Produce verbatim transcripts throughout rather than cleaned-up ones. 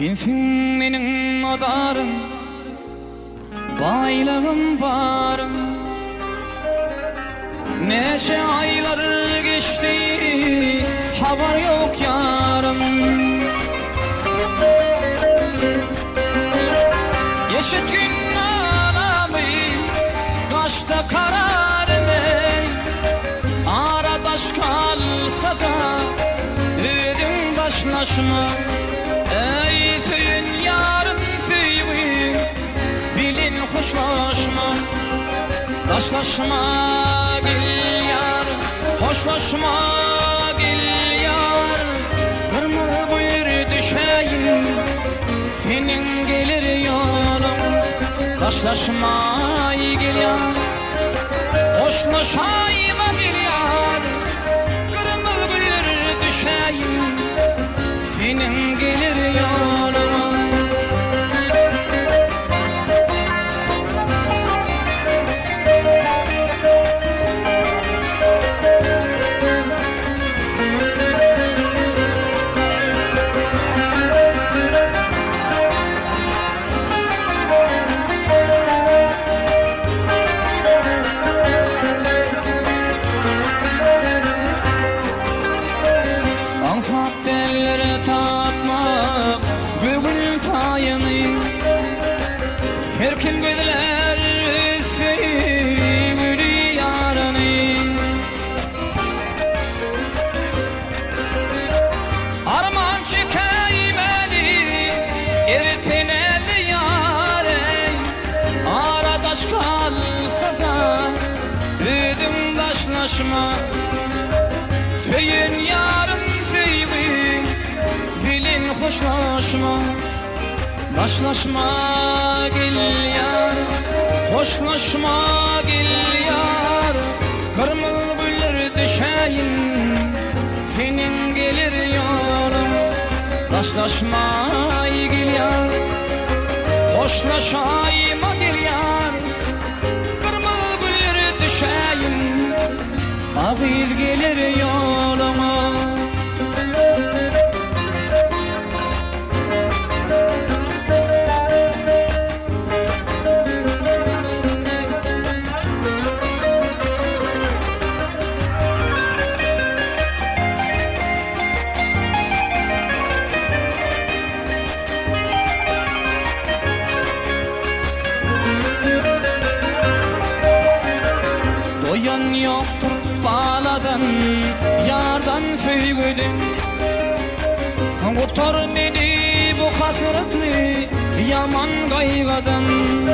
Sensin menin odarım, baylığım barım. Neçe aylar geçti, haber yok yarım. Yeşit gün alamı, kaçta kararım ey. Aradaş kalsa da, ödüm taşlaşma. Ey söyün yarım söyün, bilin hoşlaşma. Taşlaşma gel yar, hoşlaşma gel yar. Kırmızı buyur düşeyim, senin gelir yolum. Taşlaşma gel yar, hoşlaşayım gel yar. Kırmızı buyur düşeyim, senin gelir yoluma. Ansat dellere tatmak bugün tayını. Her kim gözler sevgili yarını. Arman çekeymeli erteneli yare. Aradaş kalsa da ödüm taşlaşma. Söyün yarım sevin, bilin hoşlaşma. Taşlaşma gel yar, hoşlaşma gel yar. Kırmızı güller düşeyin, senin gelir yolum. Taşlaşma gel yar, hoşlaşayım gel yar. Kırmızı güller düşeyin, ağız gelir yoluma. Doyan yoktur baladan, yardan sevgilim. Kurtar beni bu hasretli yaman kaygadan.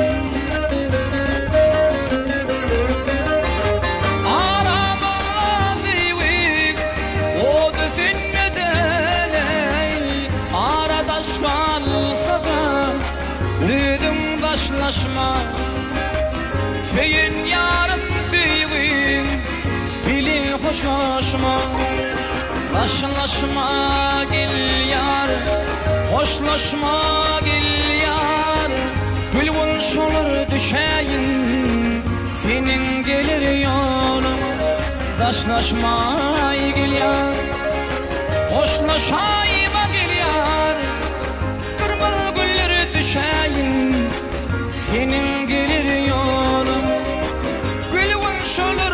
Arama sevgim, o düşünmeden ey. Aradaş kalsa da ödüm taşlaşma. Söyün yarım sevgim, bilin hoşlaşma. Taşlaşma gel yar, hoşlaşma gel yar. Gülbün şolur düşeyin, senin gelir yolum. Taşlaşma gel yar, hoşlaşayım gel yar. Kırmızı güller düşeyin, senin gelir yolum. Gülbün şolur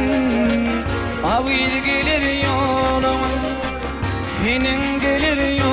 düşeyin, ağır gelir yolum. Senin gelir yolum.